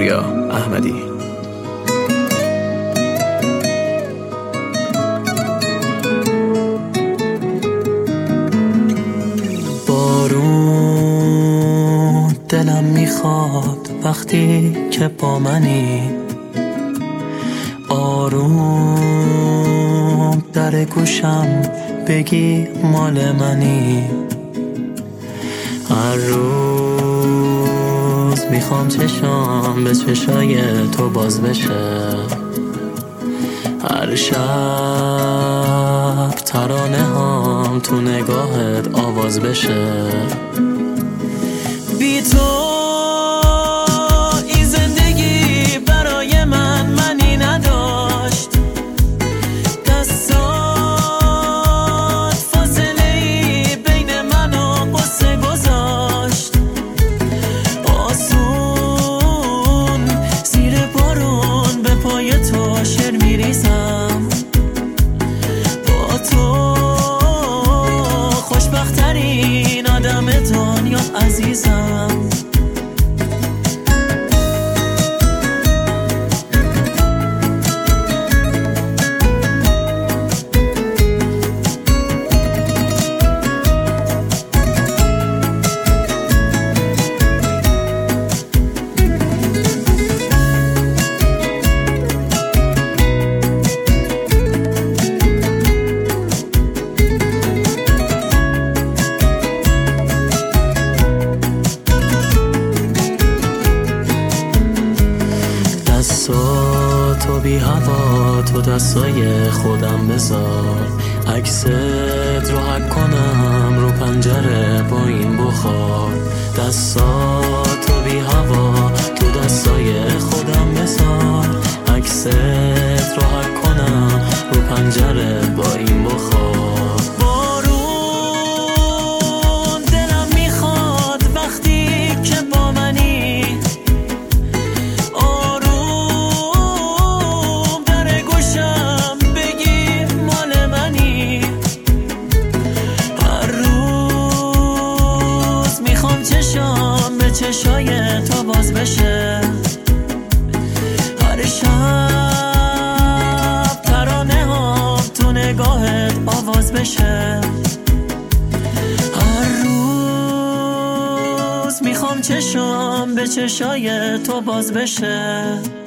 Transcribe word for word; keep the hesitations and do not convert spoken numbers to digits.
پوریا احمدی. بارون دلم میخواد وقتی که با منی، آروم در گوشم بگی مال منی. هر روز میخوام چشام به چشای تو باز بشه، هر شب ترانه هم تو نگاهت آواز بشه. بی تو این زندگی برای من معنی نداشت، دستات فاصله ای بین من و قصه گذاشت. آسون زیر بارون به پای تو شعر میریزم، با تو خوشبخت‌ترین آدم دنیا عزیزم. دستاتو بی هوا تو دستای خودم بذار، عکست رو حک کنم رو پنجره با این بخار. دستاتو بی هوا تو دستای خودم بذار، عکست رو حک کنم رو پنجره با این بخار. بارون دلم میخواد وقتی که با منی، چشام به چشای تو باز بشه، هر شب ترانه ها تو نگاهت آواز بشه. هر روز میخوام چشام به چشای تو باز بشه.